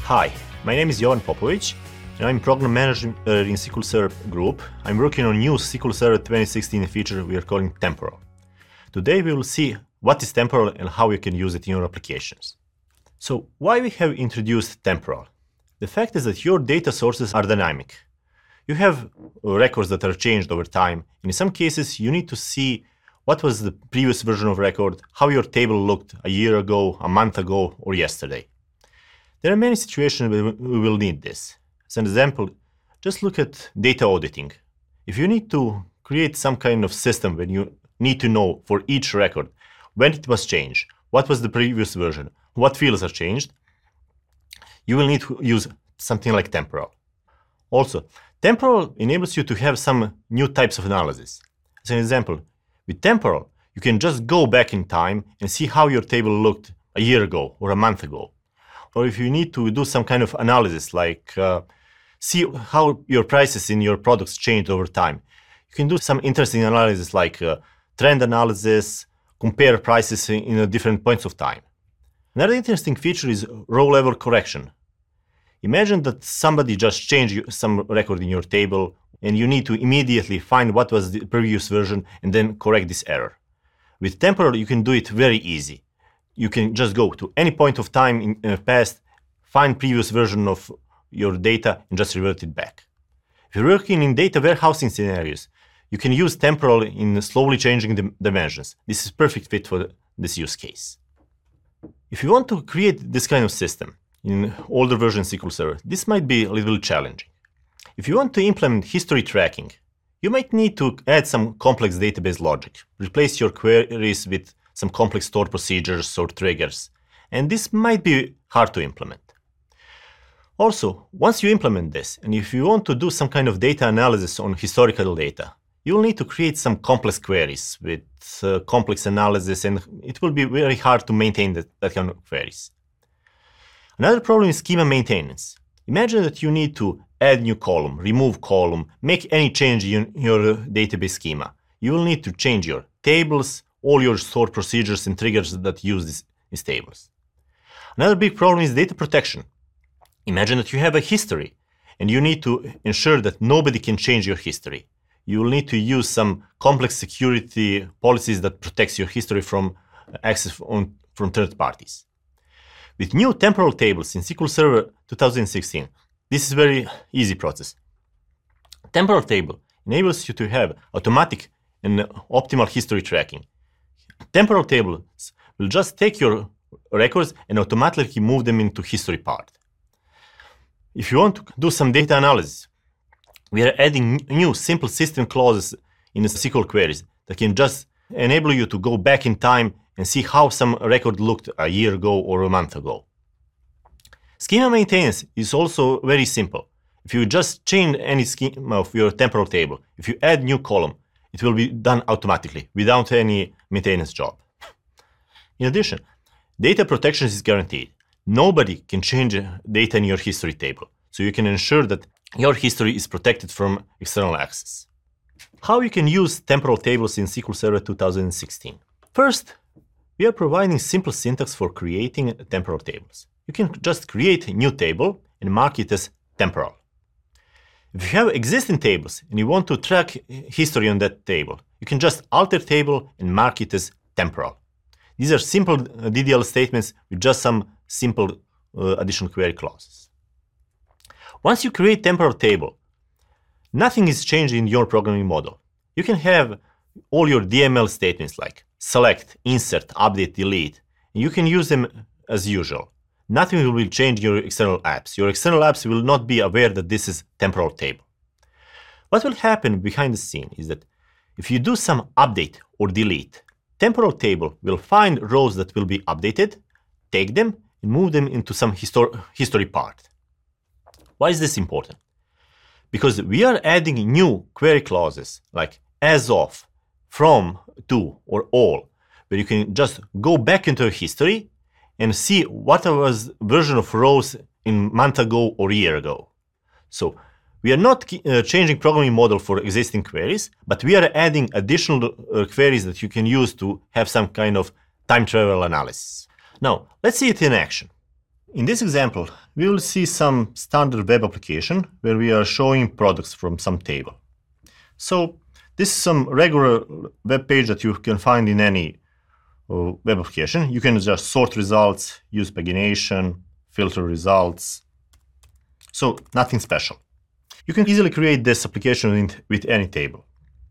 Hi, my name is Jovan Popovic, and I'm Program Manager in SQL Server Group. I'm working on new SQL Server 2016 feature we are calling Temporal. Today we will see what is Temporal and how you can use it in your applications. So, why we have introduced Temporal? The fact is that your data sources are dynamic. You have records that are changed over time, and in some cases you need to see what was the previous version of record, how your table looked a year ago, a month ago, or yesterday. There are many situations where we will need this. As an example, just look at data auditing. If you need to create some kind of system when you need to know for each record when it was changed, what was the previous version, what fields are changed, you will need to use something like Temporal. Also, Temporal enables you to have some new types of analysis. As an example, with Temporal, you can just go back in time and see how your table looked a year ago or a month ago. Or if you need to do some kind of analysis, like see how your prices in your products changed over time, you can do some interesting analysis like trend analysis, compare prices in different points of time. Another interesting feature is row level correction. Imagine that somebody just changed some record in your table and you need to immediately find what was the previous version and then correct this error. With Temporal, you can do it very easy. You can just go to any point of time in the past, find previous version of your data, and just revert it back. If you're working in data warehousing scenarios, you can use Temporal in slowly changing the dimensions. This is perfect fit for this use case. If you want to create this kind of system in older version SQL Server, this might be a little challenging. If you want to implement history tracking, you might need to add some complex database logic, replace your queries with some complex stored procedures or triggers, and this might be hard to implement. Also, once you implement this, and if you want to do some kind of data analysis on historical data, you will need to create some complex queries with complex analysis, and it will be very hard to maintain that kind of queries. Another problem is schema maintenance. Imagine that you need to add new column, remove column, make any change in your database schema. You will need to change your tables, all your stored procedures and triggers that use these tables. Another big problem is data protection. Imagine that you have a history and you need to ensure that nobody can change your history. You will need to use some complex security policies that protects your history from access from third parties. With new temporal tables in SQL Server 2016, this is a very easy process. Temporal table enables you to have automatic and optimal history tracking. Temporal tables will just take your records and automatically move them into history part. If you want to do some data analysis, we are adding new simple system clauses in the SQL queries that can just enable you to go back in time and see how some record looked a year ago or a month ago. Schema maintenance is also very simple. If you just change any schema of your temporal table, if you add new column, it will be done automatically without any maintenance job. In addition, data protection is guaranteed. Nobody can change data in your history table, so you can ensure that your history is protected from external access. How you can use temporal tables in SQL Server 2016? First, we are providing simple syntax for creating temporal tables. You can just create a new table and mark it as temporal. If you have existing tables and you want to track history on that table, you can just alter table and mark it as temporal. These are simple DDL statements with just some simple additional query clauses. Once you create temporal table, nothing is changed in your programming model. You can have all your DML statements like select, insert, update, delete, and you can use them as usual. Nothing will change your external apps. Your external apps will not be aware that this is temporal table. What will happen behind the scene is that if you do some update or delete, temporal table will find rows that will be updated, take them, and move them into some history part. Why is this important? Because we are adding new query clauses like as of, from, to, or all, where you can just go back into history and see what was version of rows in month ago or year ago. So we are not changing programming model for existing queries, but we are adding additional queries that you can use to have some kind of time travel analysis. Now, let's see it in action. In this example, we will see some standard web application where we are showing products from some table. So this is some regular web page that you can find in any web application. You can just sort results, use pagination, filter results. So nothing special. You can easily create this application with any table.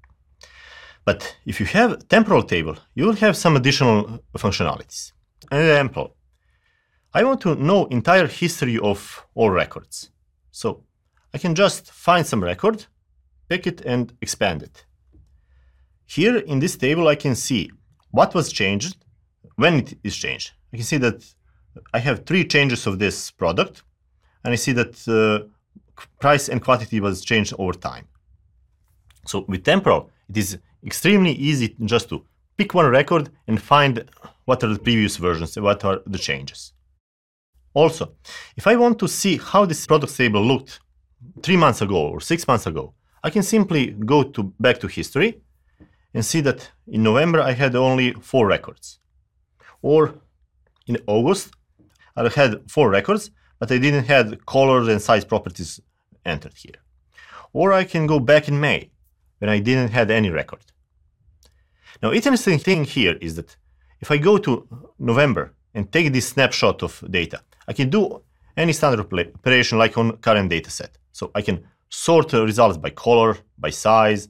But if you have a temporal table, you will have some additional functionalities. An example, I want to know entire history of all records. So I can just find some record, pick it and expand it. Here in this table, I can see what was changed, when it is changed. I can see that I have 3 changes of this product, and I see that price and quantity was changed over time. So with temporal, it is extremely easy just to pick one record and find what are the previous versions, what are the changes. Also, if I want to see how this product table looked 3 months ago or 6 months ago, I can simply go back to history and see that in November I had only 4 records. Or in August, I had 4 records, but I didn't have colors and size properties entered here. Or I can go back in May, when I didn't have any record. Now, interesting thing here is that if I go to November and take this snapshot of data, I can do any standard operation like on current data set. So I can sort the results by color, by size,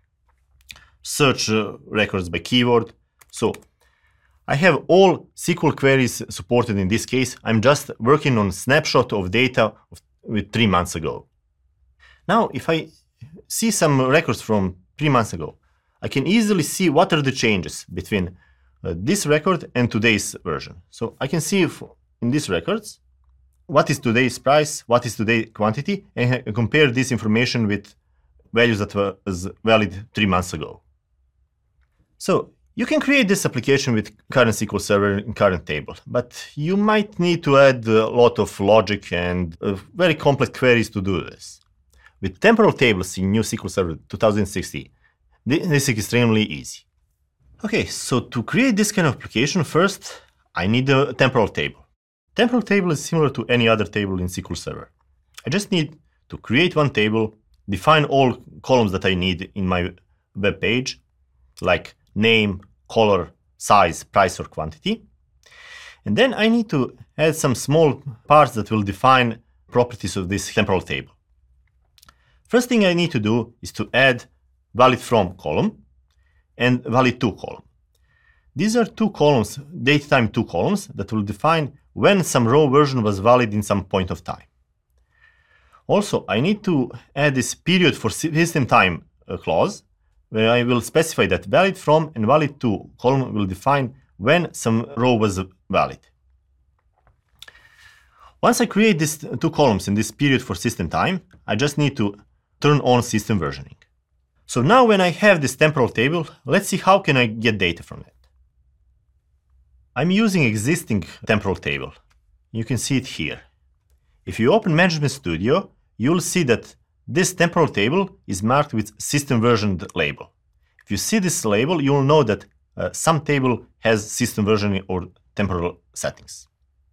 search records by keyword. So I have all SQL queries supported in this case. I'm just working on snapshot of data with 3 months ago. Now, if I see some records from 3 months ago, I can easily see what are the changes between this record and today's version. So I can see in these records what is today's price, what is today's quantity, and compare this information with values that were valid 3 months ago. So you can create this application with current SQL Server and current table, but you might need to add a lot of logic and very complex queries to do this. With temporal tables in new SQL Server 2016, this is extremely easy. Okay, so to create this kind of application, first I need a temporal table. Temporal table is similar to any other table in SQL Server. I just need to create one table, define all columns that I need in my web page, like name, color, size, price, or quantity. And then I need to add some small parts that will define properties of this temporal table. First thing I need to do is to add valid from column and valid to column. These are 2 columns, datetime 2 columns, that will define when some row version was valid in some point of time. Also, I need to add this period for system time clause, where I will specify that valid from and valid to column will define when some row was valid. Once I create these 2 columns in this period for system time, I just need to turn on system versioning. So now when I have this temporal table, let's see how can I get data from it. I'm using existing temporal table. You can see it here. If you open Management Studio, you'll see that this temporal table is marked with system versioned label. If you see this label, you'll know that some table has system versioning or temporal settings.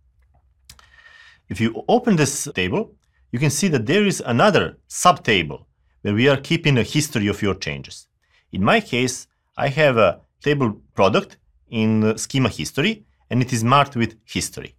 If you open this table, you can see that there is another subtable where we are keeping a history of your changes. In my case, I have a table product in schema history, and it is marked with history.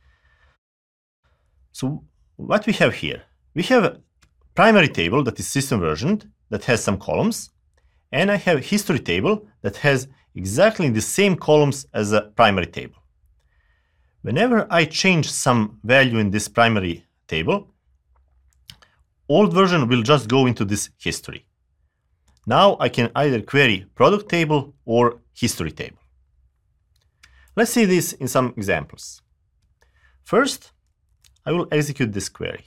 So what we have here? We have a primary table that is system versioned, that has some columns, and I have a history table that has exactly the same columns as a primary table. Whenever I change some value in this primary table, old version will just go into this history. Now I can either query product table or history table. Let's see this in some examples. First, I will execute this query.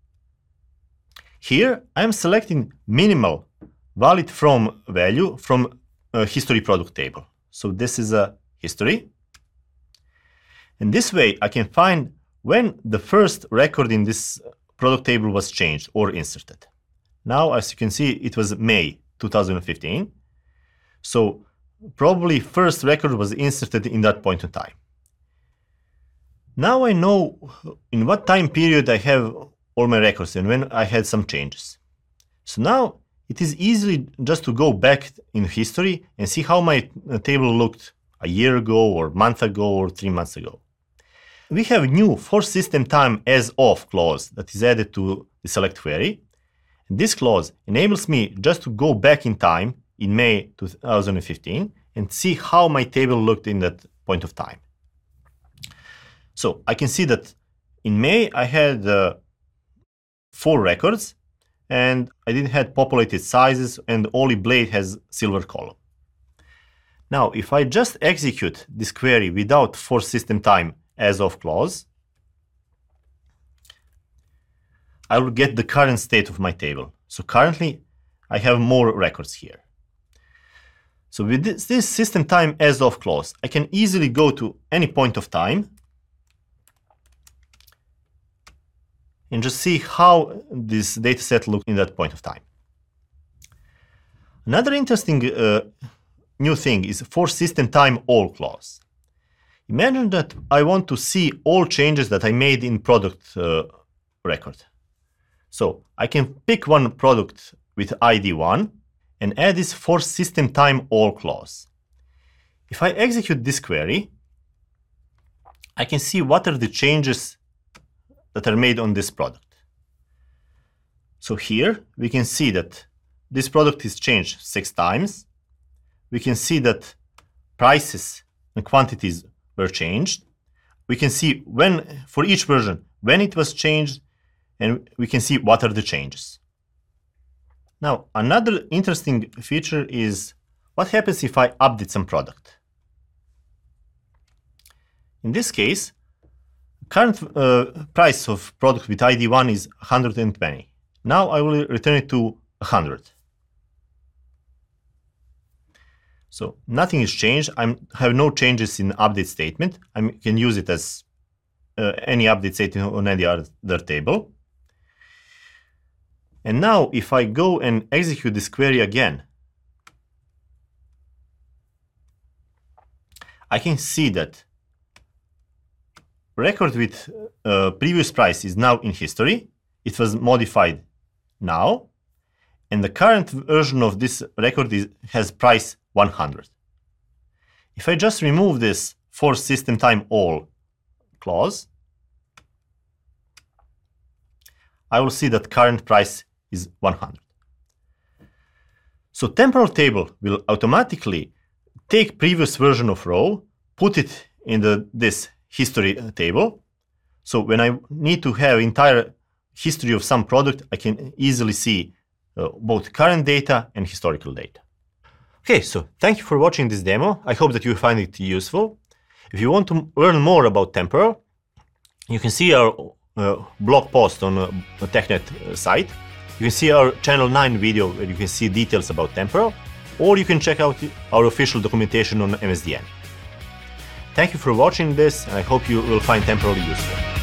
Here, I am selecting minimal valid from value from a history product table. So this is a history. And this way, I can find when the first record in this product table was changed or inserted. Now, as you can see, it was May 2015. So probably first record was inserted in that point in time. Now I know in what time period I have all my records and when I had some changes. So now it is easy just to go back in history and see how my table looked a year ago or a month ago or 3 months ago. We have a new for system time as of clause that is added to the select query. And this clause enables me just to go back in time in May 2015 and see how my table looked in that point of time. So I can see that in May I had 4 records and I didn't have populated sizes and only Blade has silver column. Now, if I just execute this query without for system time as of clause, I will get the current state of my table. So currently, I have more records here. So with this system time as of clause, I can easily go to any point of time and just see how this dataset looks in that point of time. Another interesting new thing is for system time all clause. Imagine that I want to see all changes that I made in product record. So I can pick one product with ID 1 and add this for system time all clause. If I execute this query, I can see what are the changes that are made on this product. So here we can see that this product is changed 6 times. We can see that prices and quantities were changed. We can see when, for each version, when it was changed, and we can see what are the changes. Now, another interesting feature is what happens if I update some product. In this case, current price of product with ID 1 is 120. Now I will return it to 100. So nothing is changed. I have no changes in update statement. I can use it as any update statement on any other table. And now if I go and execute this query again, I can see that record with previous price is now in history. It was modified now. And the current version of this record has price 100. If I just remove this for system time all clause, I will see that current price is 100. So temporal table will automatically take previous version of row, put it in this history table. So when I need to have entire history of some product, I can easily see both current data and historical data. Okay, so thank you for watching this demo. I hope that you find it useful. If you want to learn more about temporal, you can see our blog post on the TechNet site. You can see our Channel 9 video where you can see details about temporal, or you can check out our official documentation on MSDN. Thank you for watching this, and I hope you will find temporal useful.